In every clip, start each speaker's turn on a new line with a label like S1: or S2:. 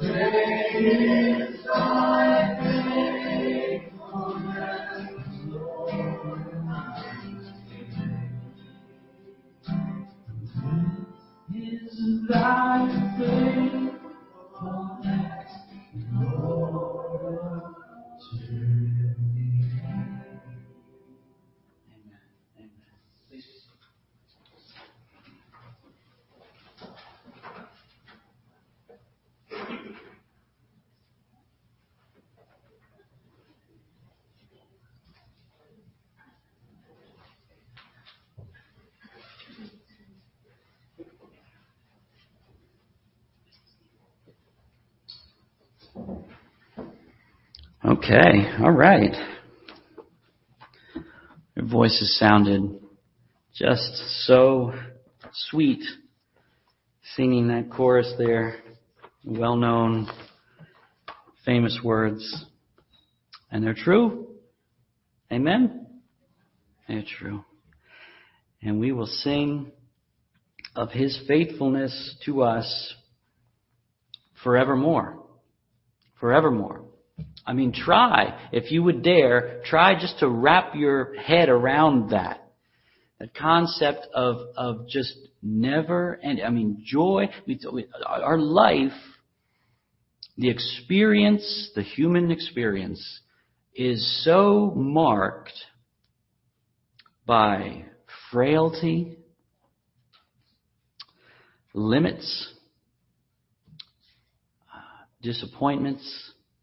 S1: Okay, all right. Your voices sounded just so sweet singing that chorus there. Well-known, famous words. And they're true. Amen? They're true. And we will sing of His faithfulness to us forevermore. Forevermore. I mean, try, if you would dare, try just to wrap your head around that. That concept of just never end. I mean, joy. Our life, the experience, the human experience, is so marked by frailty, limits, disappointments,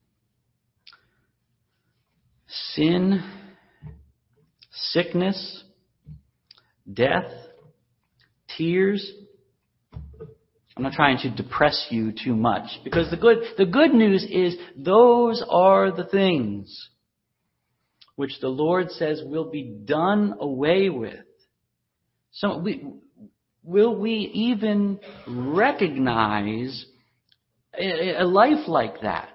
S1: sin, sickness, death, tears. I'm not trying to depress you too much, because the good news is those are the things which the Lord says will be done away with. So will we even recognize a life like that?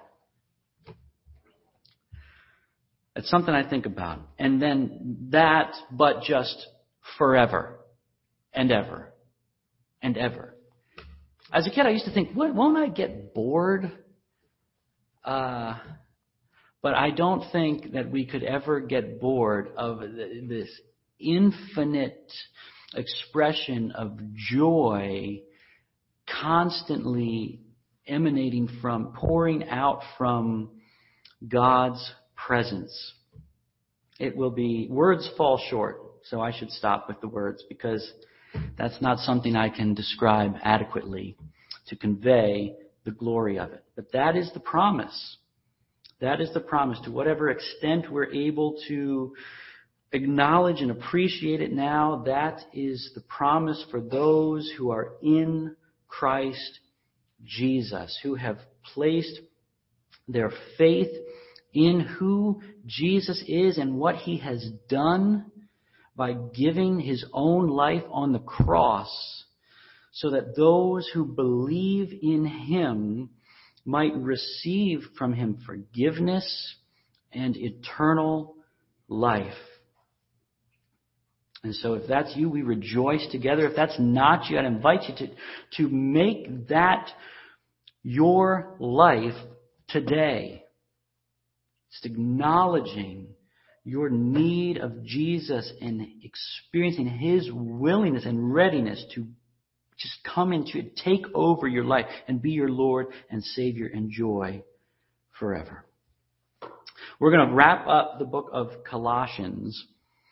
S1: It's something I think about. And then that, but just forever and ever and ever. As a kid, I used to think, won't I get bored? But I don't think that we could ever get bored of this infinite expression of joy constantly emanating from, pouring out from God's presence. It will be, words fall short, so I should stop with the words, because that's not something I can describe adequately to convey the glory of it. But that is the promise. That is the promise. To whatever extent we're able to acknowledge and appreciate it now, that is the promise for those who are in Christ Jesus, who have placed their faith in who Jesus is and what He has done by giving His own life on the cross, so that those who believe in Him might receive from Him forgiveness and eternal life. And so if that's you, we rejoice together. If that's not you, I'd invite you to make that your life today. Just acknowledging your need of Jesus and experiencing His willingness and readiness to just come into it, take over your life and be your Lord and Savior and joy forever. We're going to wrap up the book of Colossians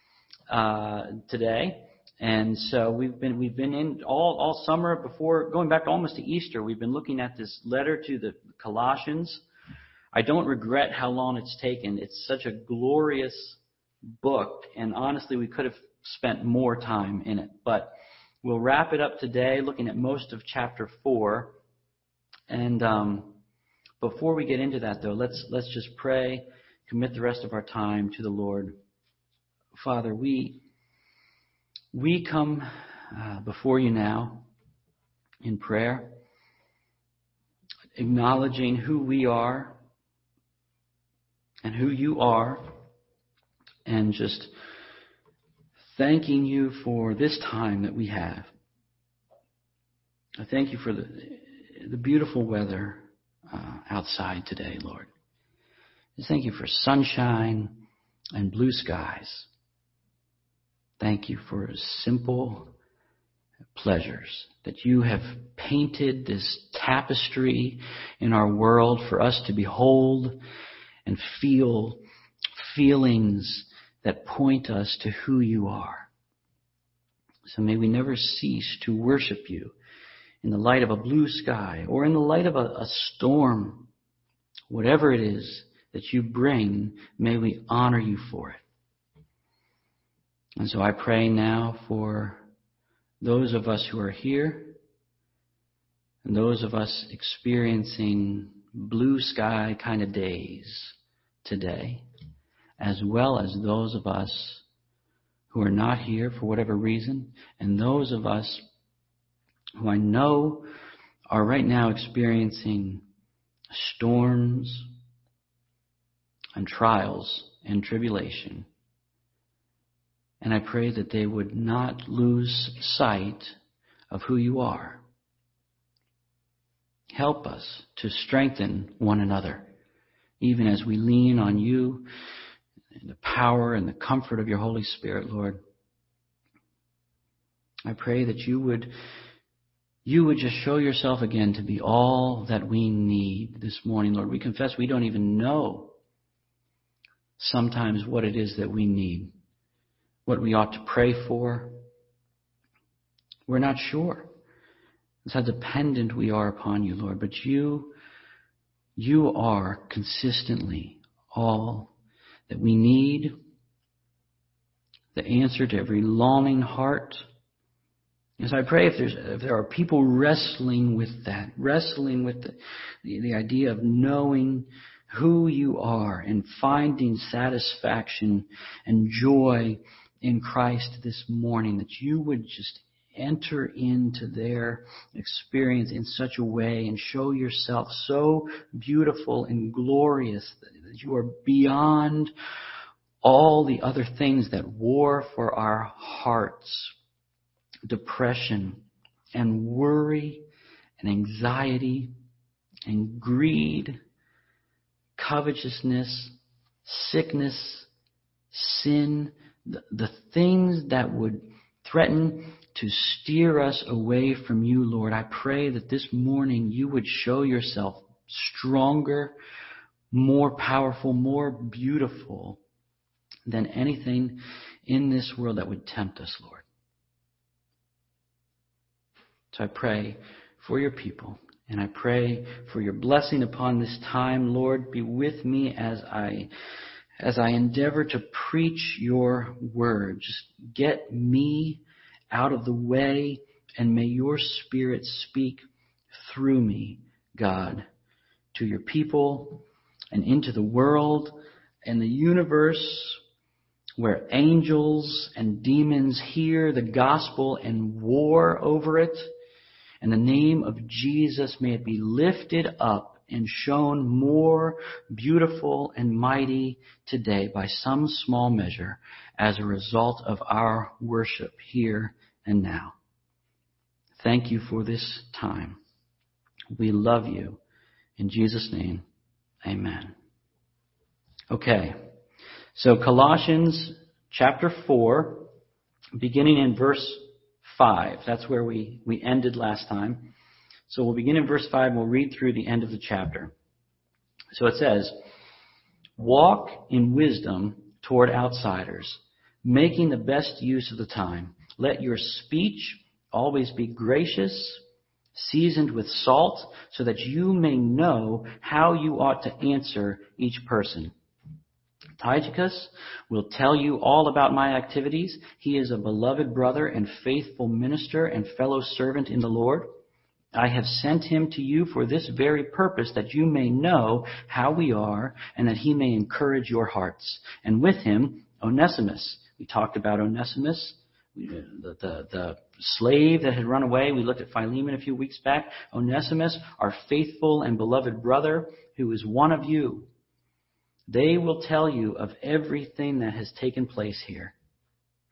S1: today. And so we've been in all summer before, going back almost to Easter, we've been looking at this letter to the Colossians. I don't regret how long it's taken. It's such a glorious book, and honestly, we could have spent more time in it. But we'll wrap it up today, looking at most of chapter 4. And before we get into that, though, let's just pray, commit the rest of our time to the Lord. Father, we come before you now in prayer, acknowledging who we are and who you are, and just thanking you for this time that we have. I thank you for the beautiful weather. outside today, Lord. Just thank you for sunshine and blue skies. Thank you for simple pleasures that you have painted this tapestry in our world for us to behold and feel feelings that point us to who you are. So may we never cease to worship you in the light of a blue sky or in the light of a storm. Whatever it is that you bring, may we honor you for it. And so I pray now for those of us who are here and those of us experiencing blue sky kind of days today, as well as those of us who are not here for whatever reason, and those of us who I know are right now experiencing storms and trials and tribulation. And I pray that they would not lose sight of who you are. Help us to strengthen one another, even as we lean on you and the power and the comfort of your Holy Spirit, Lord. I pray that you would just show yourself again to be all that we need this morning, Lord. We confess we don't even know sometimes what it is that we need, what we ought to pray for. We're not sure. That's how dependent we are upon you, Lord. But you are consistently all that we need, the answer to every longing heart. And so I pray if there are people wrestling with that, wrestling with the idea of knowing who you are and finding satisfaction and joy in Christ this morning, that you would just enter into their experience in such a way and show yourself so beautiful and glorious that you are beyond all the other things that war for our hearts. Depression and worry and anxiety and greed, covetousness, sickness, sin, the things that would threaten to steer us away from you, Lord. I pray that this morning you would show yourself stronger, more powerful, more beautiful than anything in this world that would tempt us, Lord. So I pray for your people, and I pray for your blessing upon this time. Lord, be with me as I endeavor to preach your word. Just get me out of the way, and may your Spirit speak through me, God, to your people and into the world and the universe, where angels and demons hear the gospel and war over it. In the name of Jesus, may it be lifted up and shown more beautiful and mighty today by some small measure as a result of our worship here and now. Thank you for this time. We love you. In Jesus' name, amen. Okay, so Colossians chapter 4, beginning in verse 5. That's where we ended last time. So we'll begin in verse 5. We'll read through the end of the chapter. So it says, "Walk in wisdom toward outsiders, making the best use of the time. Let your speech always be gracious, seasoned with salt, so that you may know how you ought to answer each person. Tychicus will tell you all about my activities. He is a beloved brother and faithful minister and fellow servant in the Lord. I have sent him to you for this very purpose, that you may know how we are and that he may encourage your hearts. And with him, Onesimus." We talked about Onesimus, the slave that had run away. We looked at Philemon a few weeks back. Onesimus, our faithful and beloved brother, who is one of you. They will tell you of everything that has taken place here.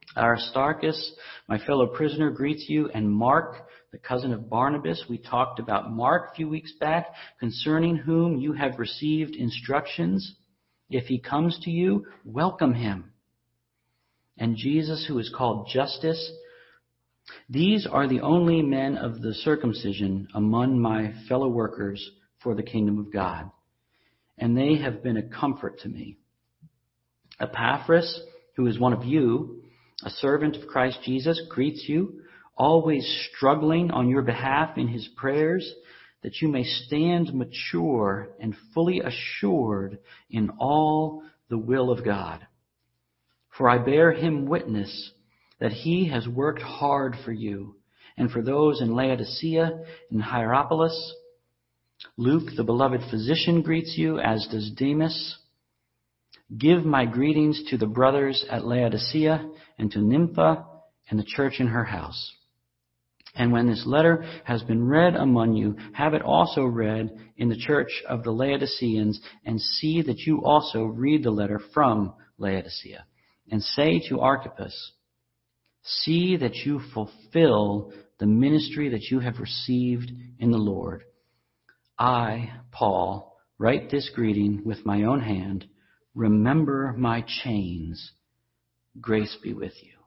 S1: Aristarchus, my fellow prisoner, greets you, and Mark, the cousin of Barnabas. We talked about Mark a few weeks back, concerning whom you have received instructions. If he comes to you, welcome him. And Jesus, who is called Justus. These are the only men of the circumcision among my fellow workers for the kingdom of God, and they have been a comfort to me. Epaphras, who is one of you, a servant of Christ Jesus, greets you, always struggling on your behalf in his prayers, that you may stand mature and fully assured in all the will of God. For I bear him witness that he has worked hard for you and for those in Laodicea and Hierapolis. Luke, the beloved physician, greets you, as does Demas. Give my greetings to the brothers at Laodicea and to Nympha and the church in her house. And when this letter has been read among you, have it also read in the church of the Laodiceans, and see that you also read the letter from Laodicea. And say to Archippus, see that you fulfill the ministry that you have received in the Lord. I, Paul, write this greeting with my own hand. Remember my chains. Grace be with you.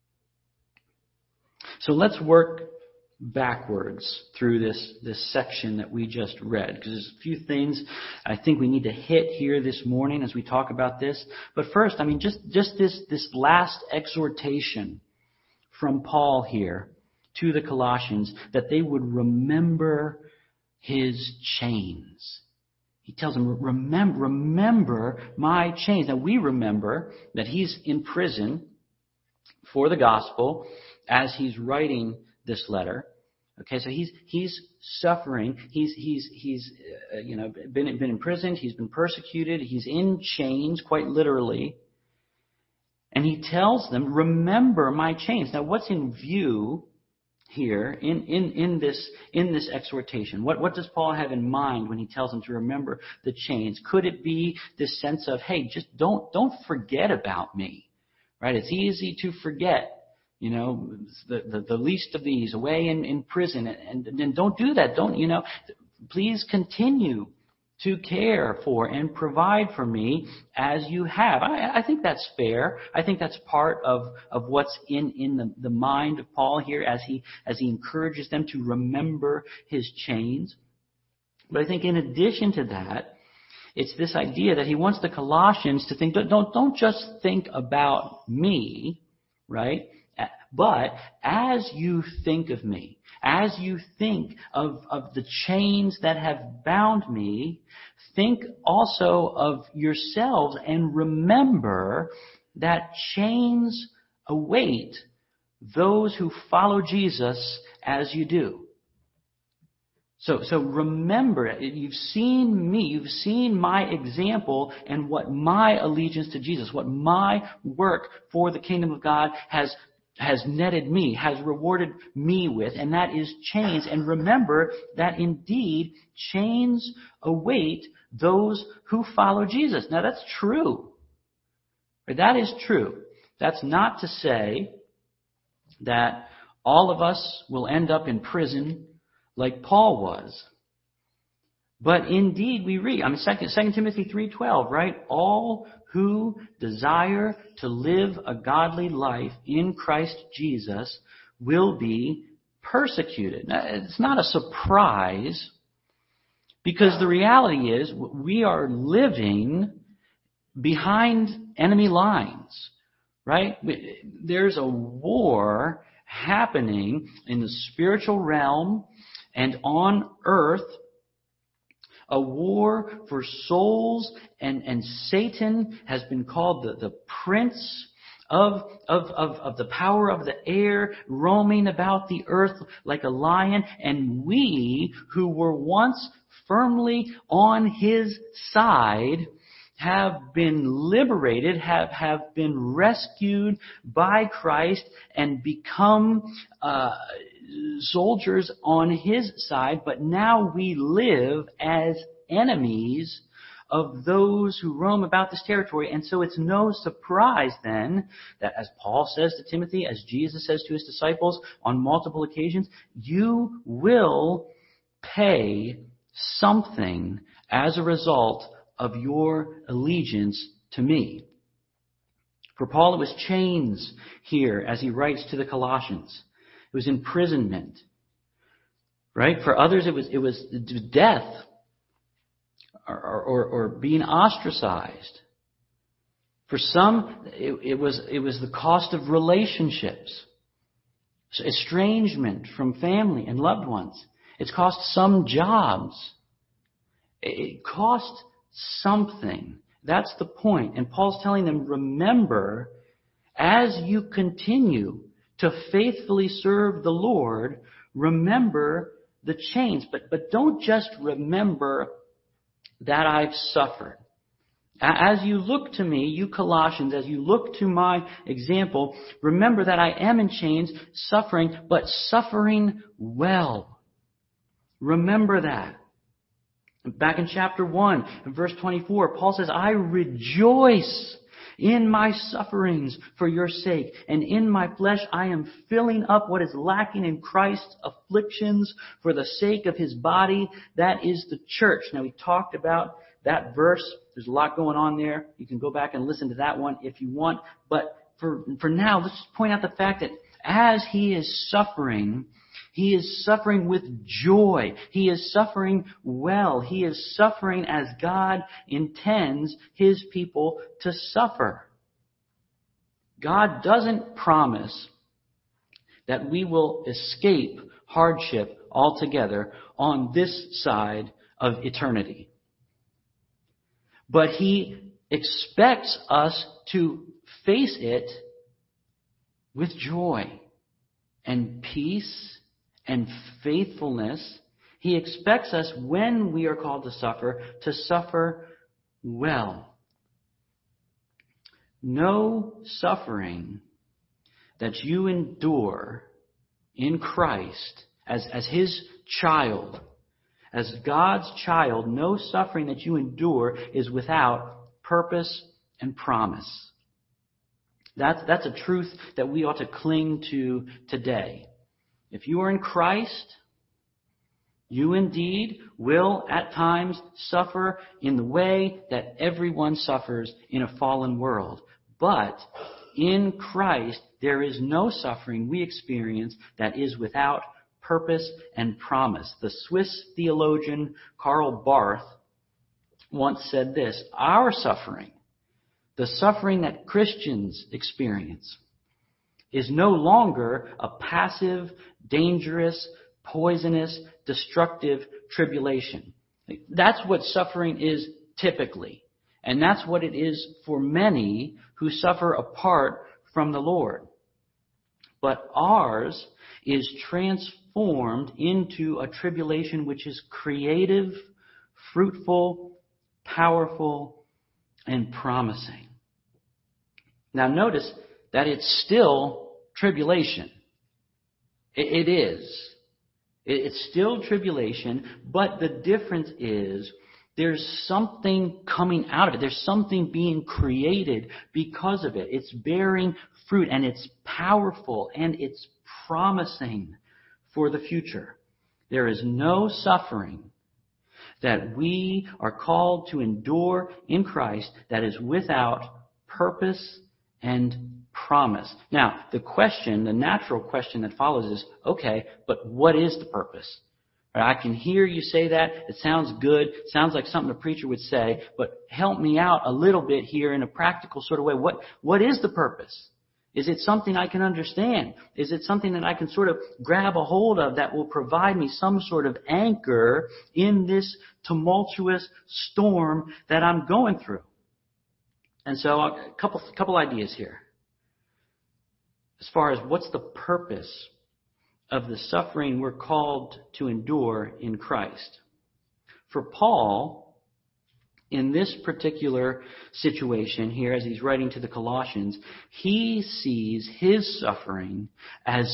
S1: So let's work backwards through this section that we just read, because there's a few things I think we need to hit here this morning as we talk about this. But first, just this last exhortation from Paul here to the Colossians, that they would remember his chains. He tells them, remember my chains. Now we remember that he's in prison for the gospel as he's writing this letter. Okay, so he's suffering. He's been imprisoned. He's been persecuted. He's in chains, quite literally. And he tells them, remember my chains. Now, what's in view here in this exhortation? What does Paul have in mind when he tells them to remember the chains? Could it be this sense of, hey, just don't forget about me, right? It's easy to forget. The least of these away in prison, and don't do that. Please continue to care for and provide for me as you have. I think that's fair. I think that's part of what's in the mind of Paul here as he encourages them to remember his chains. But I think in addition to that, it's this idea that he wants the Colossians to think, don't just think about me, right? But as you think of me, as you think of the chains that have bound me, think also of yourselves and remember that chains await those who follow Jesus as you do. So remember, you've seen me, you've seen my example and what my allegiance to Jesus, what my work for the kingdom of God has netted me, has rewarded me with, and that is chains. And remember that indeed chains await those who follow Jesus. Now that's true. That is true. That's not to say that all of us will end up in prison like Paul was. But indeed we read, 2 Timothy 3:12, right? All who desire to live a godly life in Christ Jesus will be persecuted. Now, it's not a surprise, because the reality is we are living behind enemy lines, right? There's a war happening in the spiritual realm and on earth, a war for souls, and Satan has been called the prince of the power of the air, roaming about the earth like a lion. And we, who were once firmly on his side, have been liberated, have been rescued by Christ and become soldiers on his side. But now we live as enemies of those who roam about this territory. And so it's no surprise then that, as Paul says to Timothy, as Jesus says to his disciples on multiple occasions, you will pay something as a result of your allegiance to me. For Paul, it was chains here as he writes to the Colossians. It was imprisonment. Right? For others, it was death or being ostracized. For some, it was the cost of relationships, estrangement from family and loved ones. It's cost some jobs. It cost something. That's the point. And Paul's telling them, remember, as you continue to faithfully serve the Lord, remember the chains. But don't just remember that I've suffered. As you look to me, you Colossians, as you look to my example, remember that I am in chains, suffering, but suffering well. Remember that. Back in chapter 1, in verse 24, Paul says, I rejoice in my sufferings for your sake, and in my flesh I am filling up what is lacking in Christ's afflictions for the sake of his body, that is the church. Now, we talked about that verse. There's a lot going on there. You can go back and listen to that one if you want. But for now, let's just point out the fact that as he is suffering with joy. He is suffering well. He is suffering as God intends his people to suffer. God doesn't promise that we will escape hardship altogether on this side of eternity. But he expects us to face it with joy and peace and faithfulness. He expects us, when we are called to suffer well. No suffering that you endure in Christ as his child, as God's child, no suffering that you endure is without purpose and promise. That's a truth that we ought to cling to today. If you are in Christ, you indeed will at times suffer in the way that everyone suffers in a fallen world. But in Christ, there is no suffering we experience that is without purpose and promise. The Swiss theologian Karl Barth once said this: our suffering, the suffering that Christians experience, is no longer a passive, dangerous, poisonous, destructive tribulation. That's what suffering is typically. And that's what it is for many who suffer apart from the Lord. But ours is transformed into a tribulation which is creative, fruitful, powerful, and promising. Now notice that it's still tribulation. It is. It's still tribulation, but the difference is there's something coming out of it. There's something being created because of it. It's bearing fruit, and it's powerful, and it's promising for the future. There is no suffering that we are called to endure in Christ that is without purpose and promise. Now, the natural question that follows is, okay, but what is the purpose? I can hear you say that. It sounds good. It sounds like something a preacher would say, but help me out a little bit here in a practical sort of way. What is the purpose? Is it something I can understand? Is it something that I can sort of grab a hold of that will provide me some sort of anchor in this tumultuous storm that I'm going through? And so a couple ideas here. As far as what's the purpose of the suffering we're called to endure in Christ. For Paul, in this particular situation here, as he's writing to the Colossians, he sees his suffering as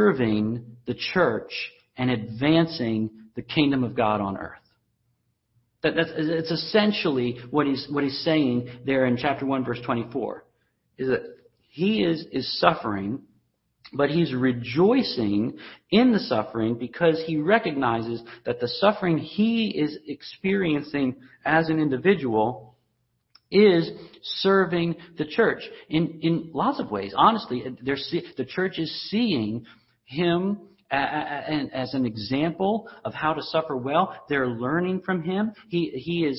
S1: serving the church and advancing the kingdom of God on earth. It's essentially what he's saying there in chapter 1, verse 24, is that he is suffering, but he's rejoicing in the suffering because he recognizes that the suffering he is experiencing as an individual is serving the church in lots of ways. Honestly, the church is seeing him as an example of how to suffer well. They're learning from him. He is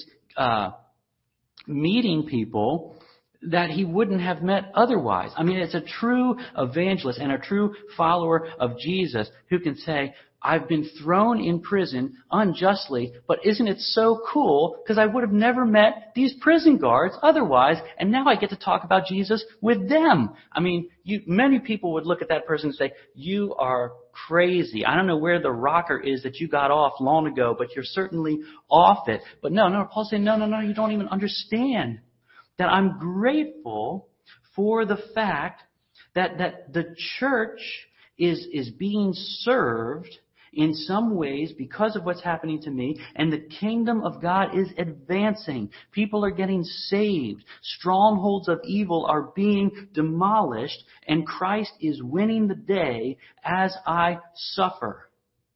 S1: meeting people that he wouldn't have met otherwise. I mean, it's a true evangelist and a true follower of Jesus who can say, I've been thrown in prison unjustly, but isn't it so cool because I would have never met these prison guards otherwise, and now I get to talk about Jesus with them. I mean, many people would look at that person and say, you are crazy. I don't know where the rocker is that you got off long ago, but you're certainly off it. But no, Paul's saying, no, you don't even understand that I'm grateful for the fact that the church is being served in some ways because of what's happening to me, and the kingdom of God is advancing. People are getting saved. Strongholds of evil are being demolished, and Christ is winning the day as I suffer.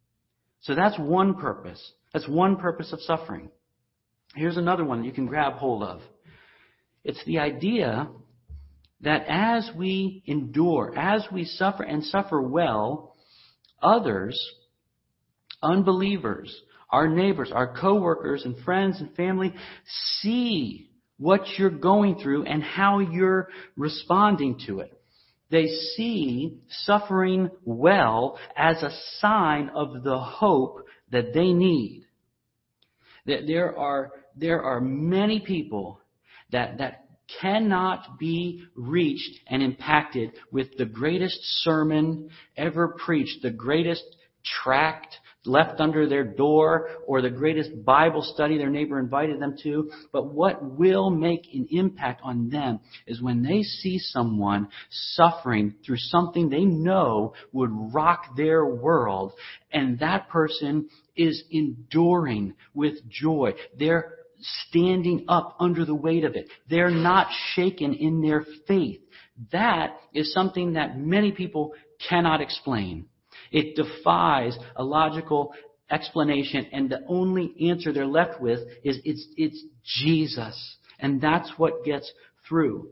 S1: So that's one purpose. That's one purpose of suffering. Here's another one you can grab hold of. It's the idea that as we endure, as we suffer and suffer well, others, unbelievers, our neighbors, our coworkers and friends and family see what you're going through and how you're responding to it. They see suffering well as a sign of the hope that they need. There are many people that cannot be reached and impacted with the greatest sermon ever preached, the greatest tract left under their door, or the greatest Bible study their neighbor invited them to. But what will make an impact on them is when they see someone suffering through something they know would rock their world, and that person is enduring with joy. They're standing up under the weight of it. They're not shaken in their faith. That is something that many people cannot explain. It defies a logical explanation, and the only answer they're left with is it's Jesus. And that's what gets through.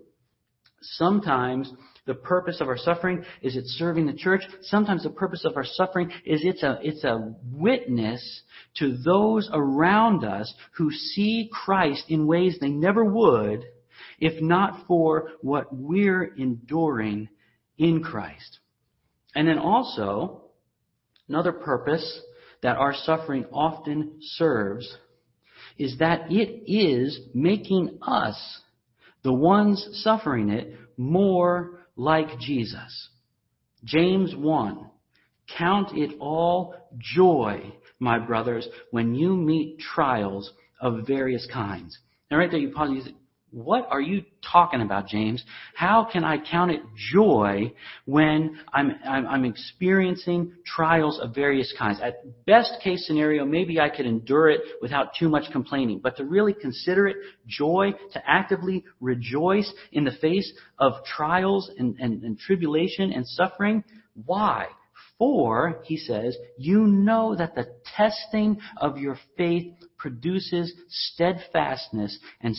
S1: Sometimes the purpose of our suffering is it's serving the church. Sometimes the purpose of our suffering is it's a witness to those around us who see Christ in ways they never would if not for what we're enduring in Christ. And then also, another purpose that our suffering often serves is that it is making us, the ones suffering it, more like Jesus. James 1, count it all joy, my brothers, when you meet trials of various kinds. Now right there you pause and you say, what are you talking about, James? How can I count it joy when I'm experiencing trials of various kinds? At best case scenario, maybe I could endure it without too much complaining. But to really consider it joy, to actively rejoice in the face of trials and tribulation and suffering, why? For, he says, you know that the testing of your faith produces steadfastness, and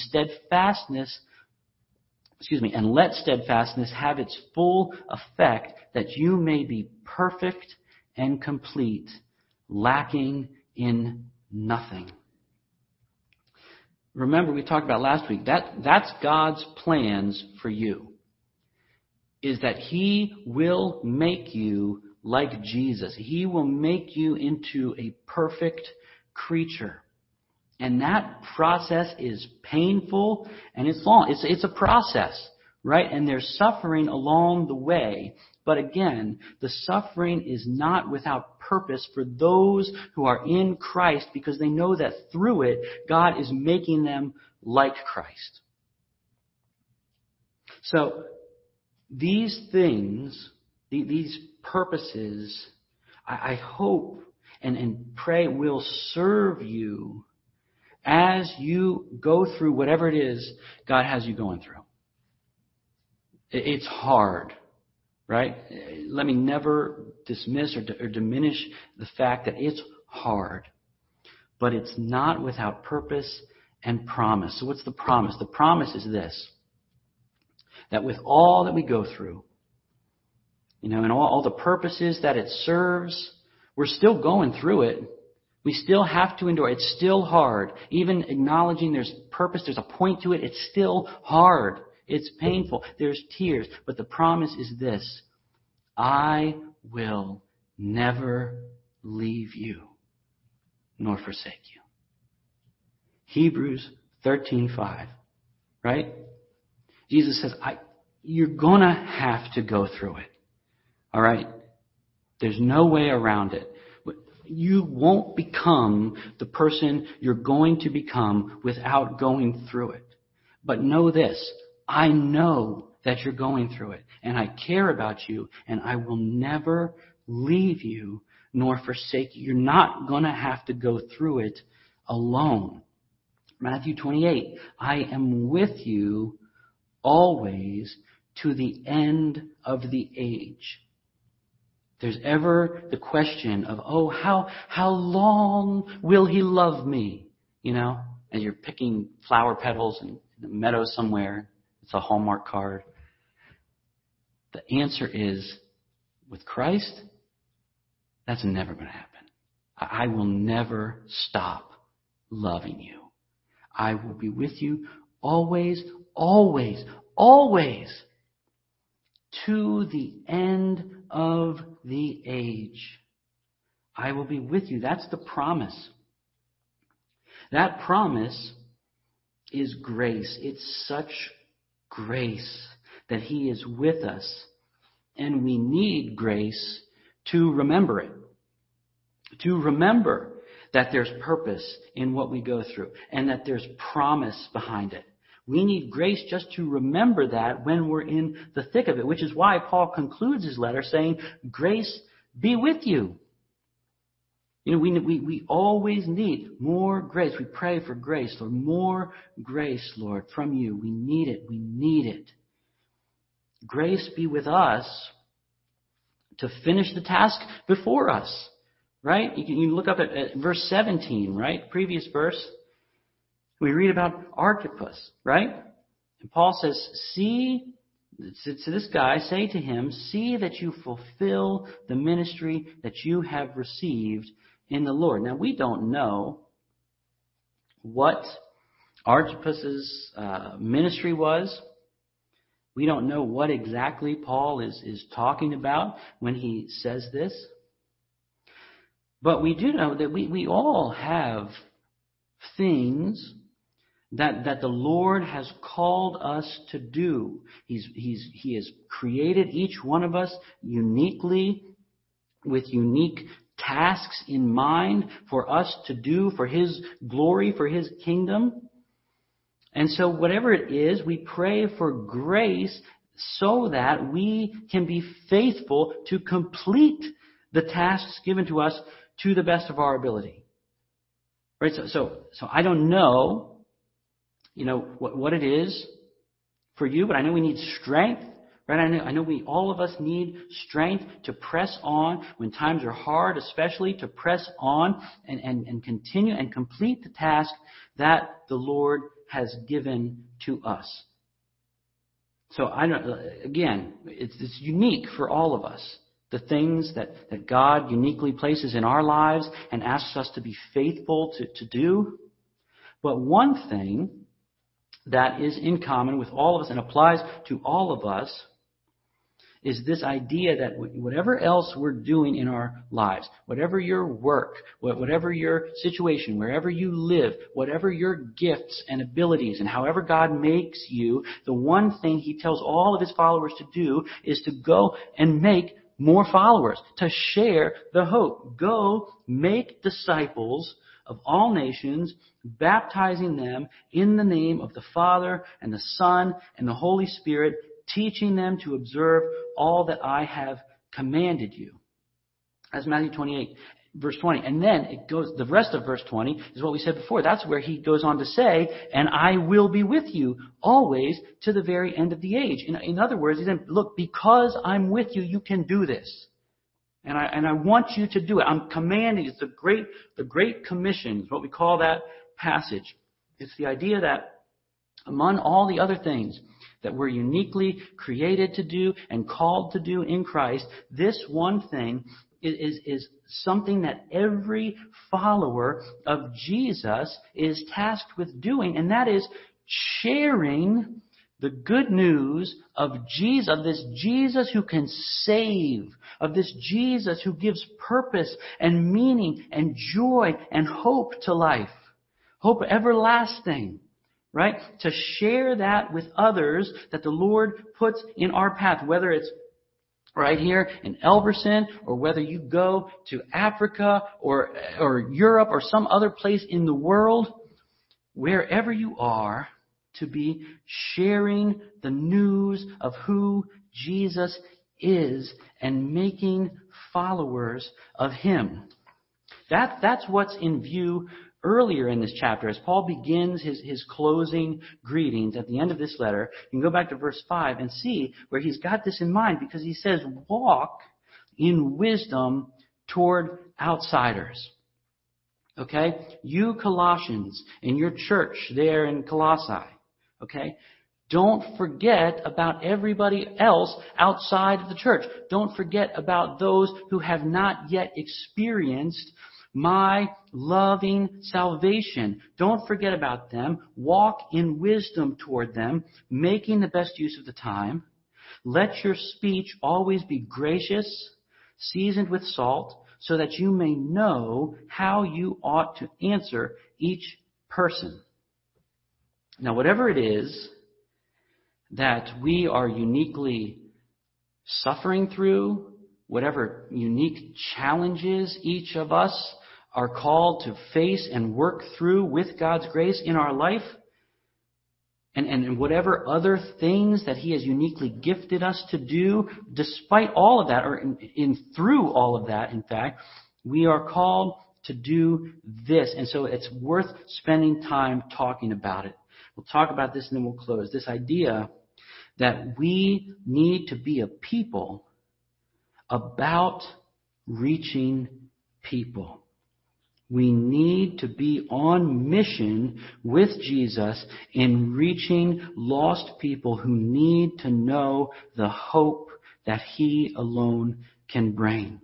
S1: let steadfastness have its full effect, that you may be perfect and complete, lacking in nothing. Remember, we talked about last week, that's God's plans for you, is that He will make you like Jesus. He will make you into a perfect creature. And that process is painful and it's long. It's a process, right? And there's suffering along the way. But again, the suffering is not without purpose for those who are in Christ, because they know that through it, God is making them like Christ. So these things, these purposes, I hope and pray will serve you as you go through whatever it is God has you going through. It's hard, right? Let me never dismiss or diminish the fact that it's hard. But it's not without purpose and promise. So what's the promise? The promise is this: that with all that we go through, and all the purposes that it serves, we're still going through it. We still have to endure. It's still hard. Even acknowledging there's purpose, there's a point to it, it's still hard. It's painful. There's tears. But the promise is this: I will never leave you nor forsake you. Hebrews 13:5, right? Jesus says, you're going to have to go through it. All right? There's no way around it. You won't become the person you're going to become without going through it. But know this: I know that you're going through it, and I care about you, and I will never leave you nor forsake you. You're not going to have to go through it alone. Matthew 28, I am with you always to the end of the age. There's ever the question of, how long will he love me? As you're picking flower petals in the meadow somewhere. It's a Hallmark card. The answer is, with Christ, that's never going to happen. I will never stop loving you. I will be with you always, always, always to the end of the age. I will be with you. That's the promise. That promise is grace. It's such grace that He is with us, and we need grace to remember it. To remember that there's purpose in what we go through and that there's promise behind it. We need grace just to remember that when we're in the thick of it, which is why Paul concludes his letter saying, grace be with you. We always need more grace. We pray for grace, Lord. More grace, Lord, from you. We need it. We need it. Grace be with us to finish the task before us. Right? You look up at verse 17, right? Previous verse. We read about Archippus, right? And Paul says, see, to this guy, say to him, see that you fulfill the ministry that you have received in the Lord. Now, we don't know what Archippus's ministry was. We don't know what exactly Paul is talking about when he says this. But we do know that we all have things that the Lord has called us to do. He has created each one of us uniquely with unique tasks in mind for us to do for His glory, for His kingdom. And so whatever it is, we pray for grace so that we can be faithful to complete the tasks given to us to the best of our ability. Right? So I don't know, what it is for you, but I know we need strength. Right? I know all of us need strength to press on when times are hard, especially to press on and continue and complete the task that the Lord has given to us. So it's unique for all of us. The things that God uniquely places in our lives and asks us to be faithful to do. But one thing that is in common with all of us and applies to all of us is this idea that whatever else we're doing in our lives, whatever your work, whatever your situation, wherever you live, whatever your gifts and abilities, and however God makes you, the one thing He tells all of His followers to do is to go and make more followers, to share the hope. Go make disciples of all nations, baptizing them in the name of the Father and the Son and the Holy Spirit, teaching them to observe all that I have commanded you. That's Matthew 28. verse 20. And then it goes, the rest of verse 20 is what we said before. That's where he goes on to say, and I will be with you always to the very end of the age. In other words, he said, look, because I'm with you, you can do this. And I want you to do it. I'm commanding. It's the Great Commission is what we call that passage. It's the idea that among all the other things that we're uniquely created to do and called to do in Christ, this one thing is something that every follower of Jesus is tasked with doing, and that is sharing the good news of Jesus, of this Jesus who can save, of this Jesus who gives purpose and meaning and joy and hope to life, hope everlasting. Right? To share that with others that the Lord puts in our path, whether it's right here in Elberson, or whether you go to Africa or Europe or some other place in the world, wherever you are, to be sharing the news of who Jesus is and making followers of Him. That's what's in view earlier in this chapter. As Paul begins his closing greetings at the end of this letter, you can go back to verse 5 and see where he's got this in mind, because he says, walk in wisdom toward outsiders. Okay? You Colossians, in your church there in Colossae, okay? Don't forget about everybody else outside of the church. Don't forget about those who have not yet experienced my loving salvation. Don't forget about them. Walk in wisdom toward them, making the best use of the time. Let your speech always be gracious, seasoned with salt, so that you may know how you ought to answer each person. Now, whatever it is that we are uniquely suffering through, whatever unique challenges each of us are called to face and work through with God's grace in our life, and whatever other things that He has uniquely gifted us to do, despite all of that, or through all of that, in fact, we are called to do this. And so it's worth spending time talking about it. We'll talk about this and then we'll close. This idea that we need to be a people about reaching people. We need to be on mission with Jesus in reaching lost people who need to know the hope that He alone can bring.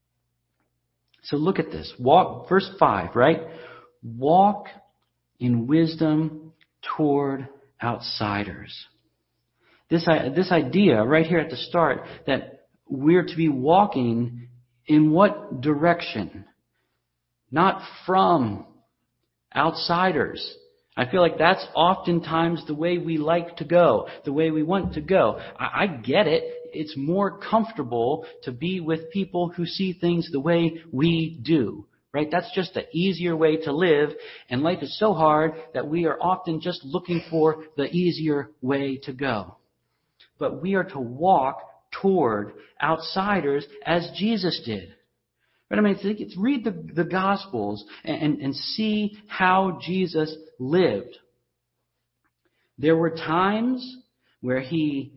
S1: So look at this. Walk, verse 5, right? Walk in wisdom toward outsiders. This idea right here at the start that we're to be walking in what direction? Not from outsiders. I feel like that's oftentimes the way we like to go, the way we want to go. I get it. It's more comfortable to be with people who see things the way we do. Right? That's just the easier way to live. And life is so hard that we are often just looking for the easier way to go. But we are to walk toward outsiders as Jesus did. Right? I mean, it's read the Gospels and see how Jesus lived. There were times where He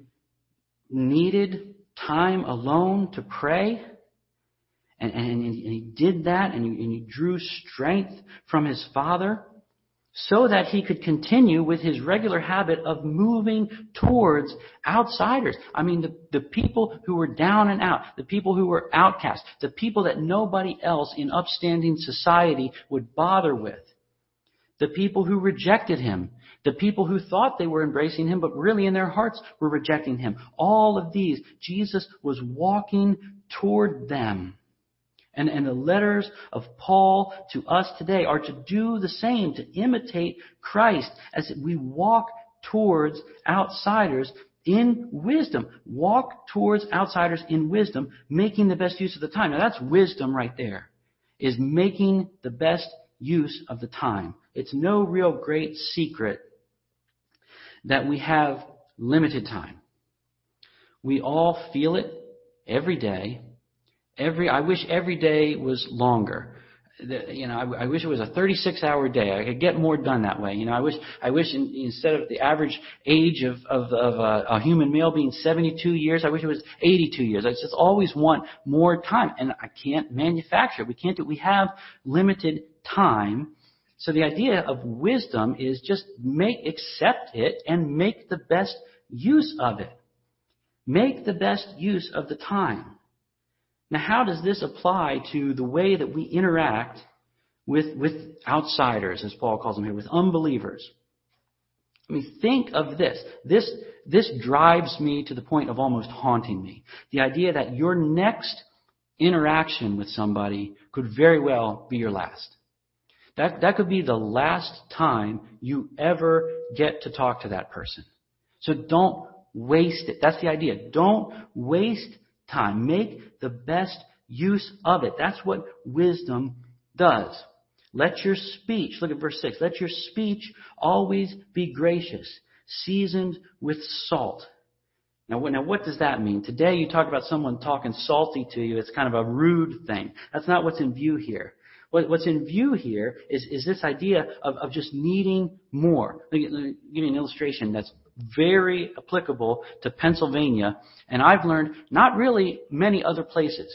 S1: needed time alone to pray. And He did that, and he drew strength from His Father so that He could continue with His regular habit of moving towards outsiders. I mean, the people who were down and out, the people who were outcast, the people that nobody else in upstanding society would bother with, the people who rejected Him, the people who thought they were embracing Him, but really in their hearts were rejecting Him. All of these, Jesus was walking toward them. And the letters of Paul to us today are to do the same, to imitate Christ as we walk towards outsiders in wisdom. Walk towards outsiders in wisdom, making the best use of the time. Now that's wisdom right there, is making the best use of the time. It's no real great secret that we have limited time. We all feel it every day. I wish every day was longer. I wish it was a 36-hour day. I could get more done that way. I wish instead of the average age of a human male being 72 years, I wish it was 82 years. I just always want more time, and I can't manufacture it. We can't do it. We have limited time. So the idea of wisdom is just accept it and make the best use of it. Make the best use of the time. Now, how does this apply to the way that we interact with outsiders, as Paul calls them here, with unbelievers? I mean, think of this. This drives me to the point of almost haunting me. The idea that your next interaction with somebody could very well be your last. That could be the last time you ever get to talk to that person. So don't waste it. That's the idea. Don't waste time. Make the best use of it. That's what wisdom does. Let your speech, look at verse 6, let your speech always be gracious, seasoned with salt. Now, what does that mean? Today you talk about someone talking salty to you. It's kind of a rude thing. That's not what's in view here. What's in view here is this idea of just needing more. Let me give you an illustration that's very applicable to Pennsylvania, and I've learned not really many other places.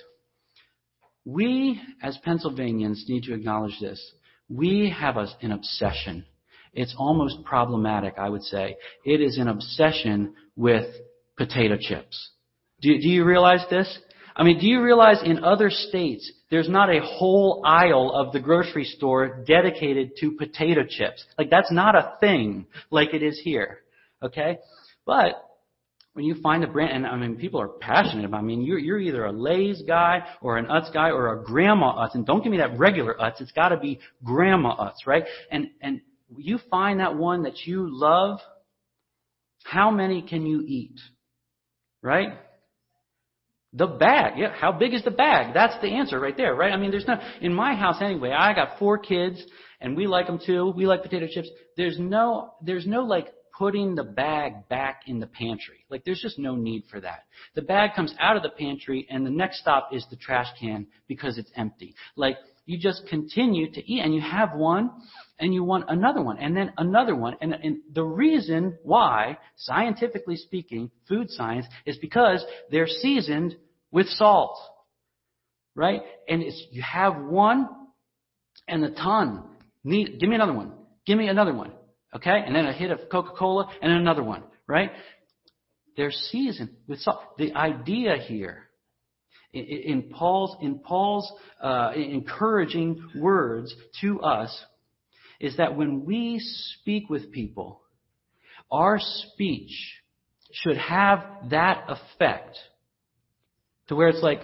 S1: We, as Pennsylvanians, need to acknowledge this. We have an obsession. It's almost problematic, I would say. It is an obsession with potato chips. Do you realize this? I mean, do you realize in other states there's not a whole aisle of the grocery store dedicated to potato chips? Like, that's not a thing like it is here. Okay? But when you find a brand, and I mean, people are passionate about it. I mean, you're either a Lay's guy or an Utz guy or a Grandma Utz. And don't give me that regular Utz. It's got to be Grandma Utz, right? And you find that one that you love, how many can you eat? Right? The bag. Yeah, how big is the bag? That's the answer right there, right? I mean, in my house anyway, I got 4 kids and we like them too. We like potato chips. There's no like putting the bag back in the pantry. Like, there's just no need for that. The bag comes out of the pantry and the next stop is the trash can because it's empty. Like, you just continue to eat and you have one and you want another one and then another one. And the reason why, scientifically speaking, food science, is because they're seasoned with salt. Right? And you have one and a ton. Give me another one. Give me another one. Okay? And then a hit of Coca-Cola and another one. Right? They're seasoned with salt. The idea here, in Paul's encouraging words to us, is that when we speak with people, our speech should have that effect to where it's like,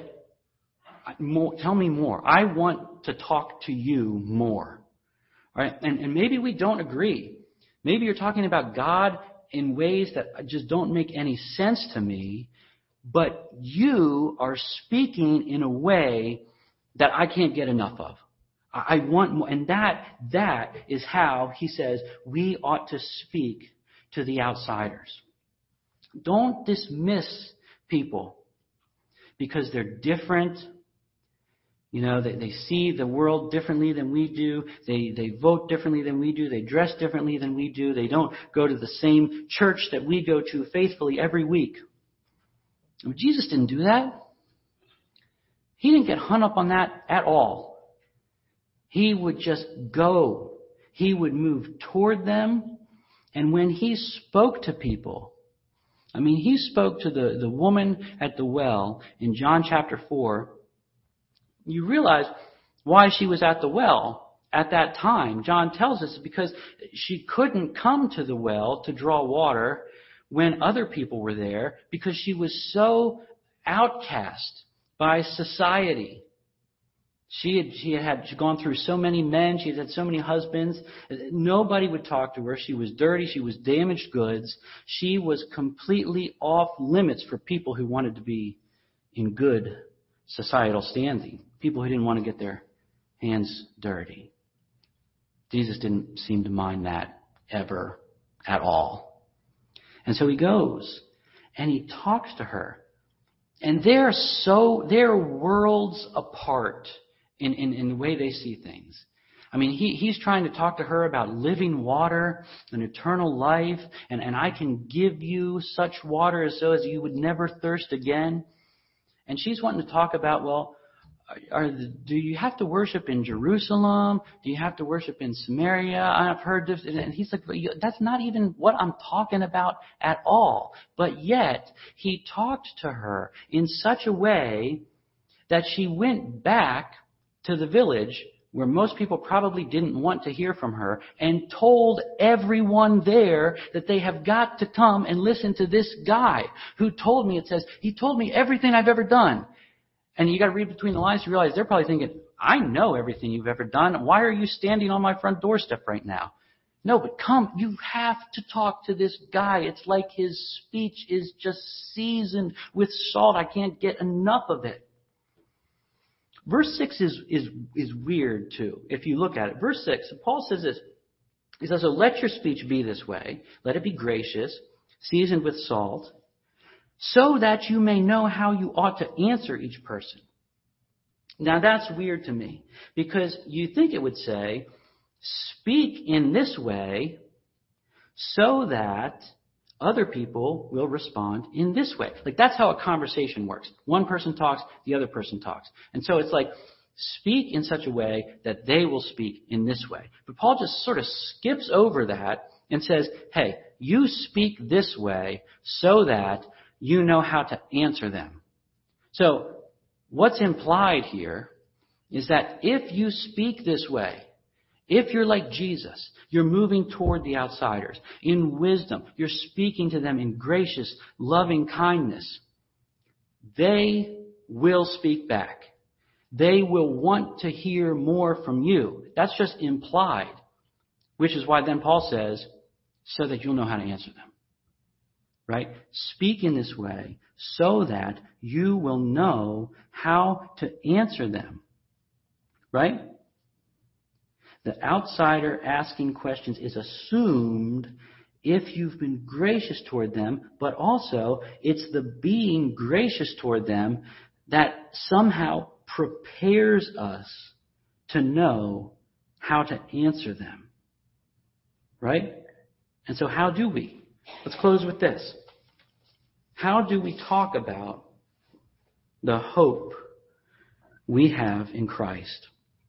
S1: tell me more. I want to talk to you more. All right? And maybe we don't agree. Maybe you're talking about God in ways that just don't make any sense to me, but you are speaking in a way that I can't get enough of. I want more. And that is how he says we ought to speak to the outsiders. Don't dismiss people because they're different. You know, they see the world differently than we do. They vote differently than we do. They dress differently than we do. They don't go to the same church that we go to faithfully every week. Jesus didn't do that. He didn't get hung up on that at all. He would just go. He would move toward them. And when he spoke to people, I mean, he spoke to the woman at the well in John chapter 4. You realize why she was at the well at that time. John tells us because she couldn't come to the well to draw water when other people were there because she was so outcast by society. She had gone through so many men. She had so many husbands. Nobody would talk to her. She was dirty. She was damaged goods. She was completely off limits for people who wanted to be in good societal standing. People who didn't want to get their hands dirty. Jesus didn't seem to mind that ever at all. And so he goes and he talks to her. And they're worlds apart in the way they see things. I mean, he's trying to talk to her about living water and eternal life, and I can give you such water so as you would never thirst again. And she's wanting to talk about, well, do you have to worship in Jerusalem? Do you have to worship in Samaria? I've heard this. And he's like, that's not even what I'm talking about at all. But yet, he talked to her in such a way that she went back to the village where most people probably didn't want to hear from her and told everyone there that they have got to come and listen to this guy who told me, it says, he told me everything I've ever done. And you got to read between the lines to realize they're probably thinking, I know everything you've ever done. Why are you standing on my front doorstep right now? No, but come, you have to talk to this guy. It's like his speech is just seasoned with salt. I can't get enough of it. Verse 6 is weird too, if you look at it. Verse 6, Paul says this. He says, so let your speech be this way. Let it be gracious, seasoned with salt, so that you may know how you ought to answer each person. Now that's weird to me, because you think it would say, speak in this way so that other people will respond in this way. Like that's how a conversation works. One person talks, the other person talks. And so it's like, speak in such a way that they will speak in this way. But Paul just sort of skips over that and says, hey, you speak this way so that you know how to answer them. So what's implied here is that if you speak this way, if you're like Jesus, you're moving toward the outsiders in wisdom, you're speaking to them in gracious, loving kindness, they will speak back. They will want to hear more from you. That's just implied, which is why then Paul says, so that you'll know how to answer them. Right? Speak in this way so that you will know how to answer them. Right? The outsider asking questions is assumed if you've been gracious toward them, but also it's the being gracious toward them that somehow prepares us to know how to answer them. Right? And so how do we? Let's close with this. How do we talk about the hope we have in Christ?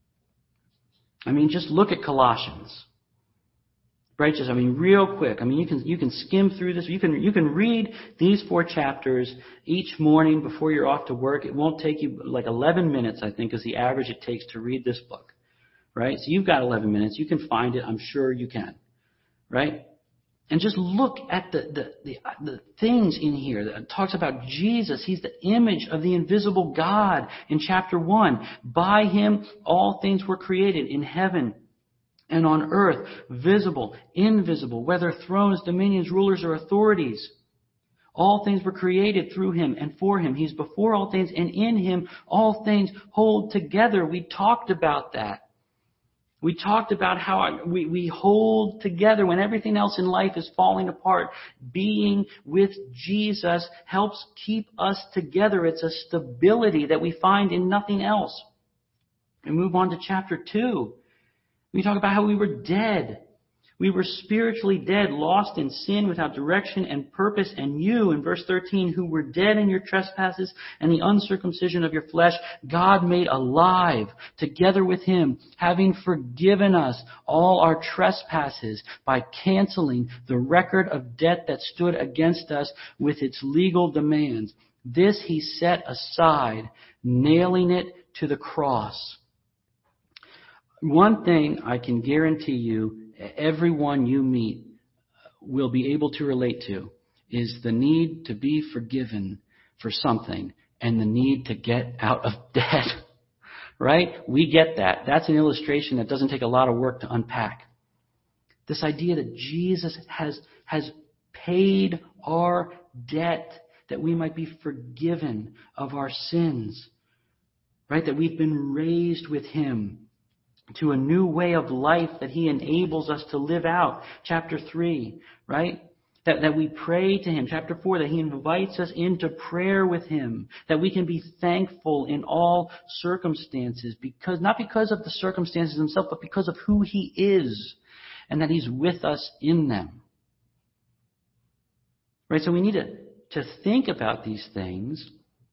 S1: I mean, just look at Colossians. Right? Just, real quick. You can skim through this. You can read these 4 chapters each morning before you're off to work. It won't take you like 11 minutes, I think, is the average it takes to read this book. Right? So you've got 11 minutes. You can find it. I'm sure you can. Right? And just look at the things in here that talks about Jesus. He's the image of the invisible God in chapter 1. By him, all things were created in heaven and on earth, visible, invisible, whether thrones, dominions, rulers, or authorities. All things were created through him and for him. He's before all things, and in him all things hold together. We talked about that. We talked about how we hold together when everything else in life is falling apart. Being with Jesus helps keep us together. It's a stability that we find in nothing else. And move on to chapter 2. We talk about how we were dead. We were spiritually dead, lost in sin, without direction and purpose. And you, in verse 13, who were dead in your trespasses and the uncircumcision of your flesh, God made alive together with him, having forgiven us all our trespasses by canceling the record of debt that stood against us with its legal demands. This he set aside, nailing it to the cross. One thing I can guarantee you, everyone you meet will be able to relate to is the need to be forgiven for something and the need to get out of debt. Right? We get that. That's an illustration that doesn't take a lot of work to unpack. This idea that Jesus has paid our debt that we might be forgiven of our sins. Right? That we've been raised with him to a new way of life that he enables us to live out. Chapter 3, right? That we pray to Him. Chapter 4, that He invites us into prayer with Him. That we can be thankful in all circumstances. Not because of the circumstances themselves, but because of who He is. And that He's with us in them. Right? So we need to think about these things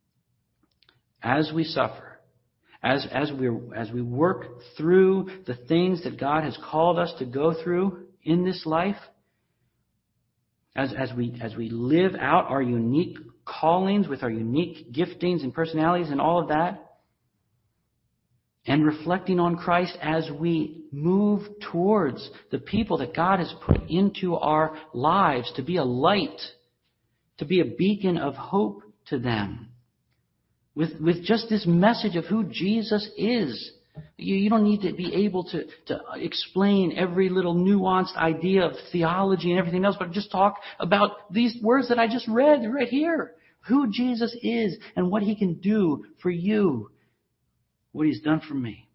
S1: as we suffer. As we work through the things that God has called us to go through in this life. As we live out our unique callings with our unique giftings and personalities and all of that, and reflecting on Christ as we move towards the people that God has put into our lives to be a light, to be a beacon of hope to them, with just this message of who Jesus is. You don't need to be able to explain every little nuanced idea of theology and everything else, but just talk about these words that I just read right here. Who Jesus is and what He can do for you. What He's done for me.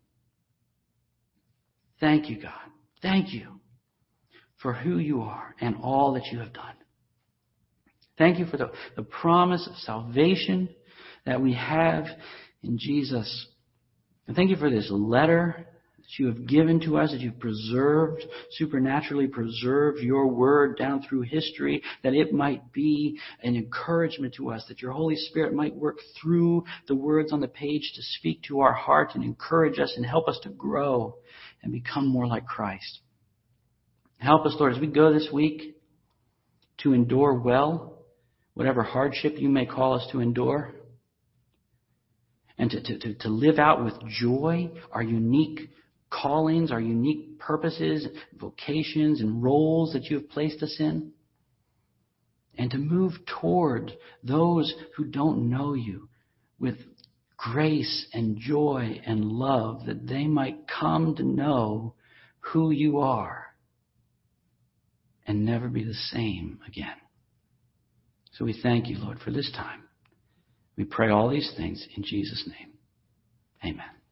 S1: Thank you, God. Thank you for who you are and all that you have done. Thank you for the promise of salvation that we have in Jesus. And thank you for this letter that you have given to us, that you've preserved, supernaturally preserved your word down through history, that it might be an encouragement to us, that your Holy Spirit might work through the words on the page to speak to our heart and encourage us and help us to grow and become more like Christ. Help us, Lord, as we go this week to endure well, whatever hardship you may call us to endure. And to live out with joy our unique callings, our unique purposes, vocations, and roles that you have placed us in. And to move toward those who don't know you with grace and joy and love, that they might come to know who you are and never be the same again. So we thank you, Lord, for this time. We pray all these things in Jesus' name. Amen.